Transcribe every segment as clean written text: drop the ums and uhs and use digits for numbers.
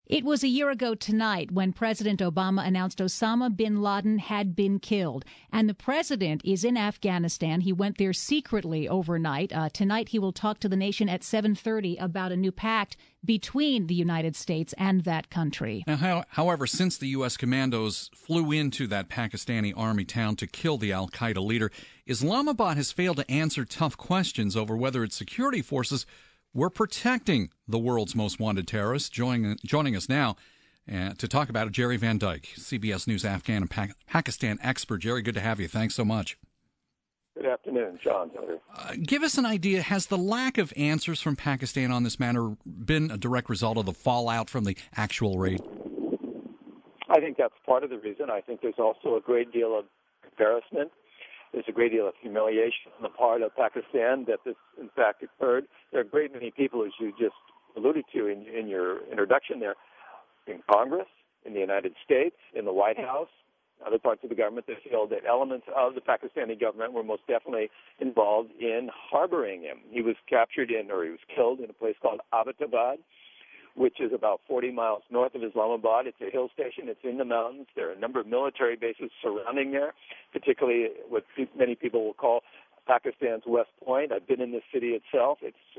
It was a year ago tonight when President Obama announced Osama bin Laden had been killed. And the president is in Afghanistan. He went there secretly overnight. Tonight he will talk to the nation at 7:30 about a new pact between the United States and that country. Now, however, since the U.S. commandos flew into that Pakistani army town to kill the al-Qaeda leader, Islamabad has failed to answer tough questions over whether its security forces were protecting the world's most wanted terrorists. Joining us now to talk about it, Jerry Van Dyke, CBS News Afghan and Pakistan expert. Jerry, good to have you. Thanks so much. Good afternoon, John. Give us an idea. Has the lack of answers from Pakistan on this matter been a direct result of the fallout from the actual raid? I think that's part of the reason. I think there's also a great deal of embarrassment. There's a great deal of humiliation on the part of Pakistan that this, in fact, occurred. There are a great many people, as you just alluded to in your introduction there, in Congress, in the United States, in the White House, other parts of the government that feel that elements of the Pakistani government were most definitely involved in harboring him. He was captured he was killed in a place called Abbottabad, which is about 40 miles north of Islamabad. It's a hill station. It's in the mountains. There are a number of military bases surrounding there, particularly what many people will call Pakistan's West Point. I've been in this city itself.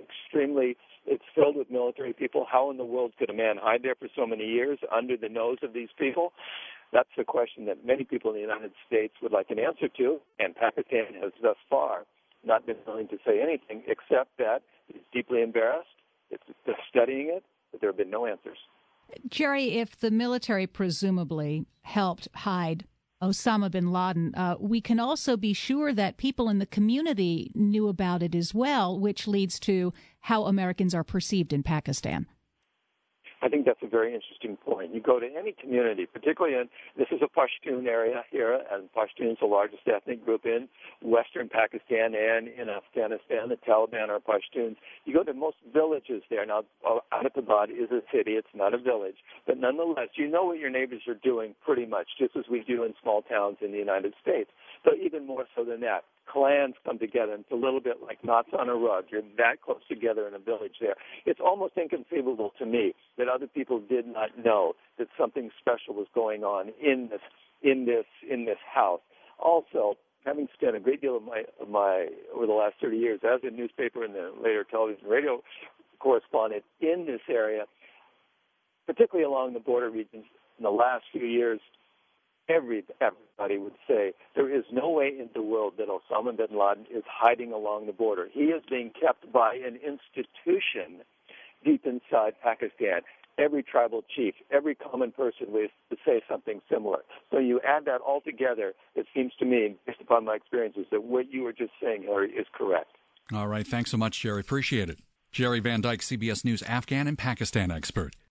It's filled with military people. How in the world could a man hide there for so many years under the nose of these people? That's the question that many people in the United States would like an answer to, and Pakistan has thus far not been willing to say anything except that it's deeply embarrassed. They're studying it, but there have been no answers. Jerry, if the military presumably helped hide Osama bin Laden, we can also be sure that people in the community knew about it as well, which leads to how Americans are perceived in Pakistan. I think that's a very interesting point. You go to any community, particularly this is a Pashtun area here, and Pashtun is the largest ethnic group in western Pakistan and in Afghanistan. The Taliban are Pashtuns. You go to most villages there. Now, Abbottabad is a city. It's not a village. But nonetheless, you know what your neighbors are doing pretty much, just as we do in small towns in the United States. So even more so than that. Clans come together. It's a little bit like knots on a rug. You're that close together in a village there. It's almost inconceivable to me that other people did not know that something special was going on in this house. Also, having spent a great deal of my over the last 30 years as a newspaper and then later television and radio correspondent in this area, particularly along the border regions in the last few years, everybody would say there is no way in the world that Osama bin Laden is hiding along the border. He is being kept by an institution deep inside Pakistan. Every tribal chief, every common person was to say something similar. So you add that all together, it seems to me, based upon my experiences, that what you were just saying, Hillary, is correct. All right. Thanks so much, Jerry. Appreciate it. Jerry Van Dyke, CBS News Afghan and Pakistan expert.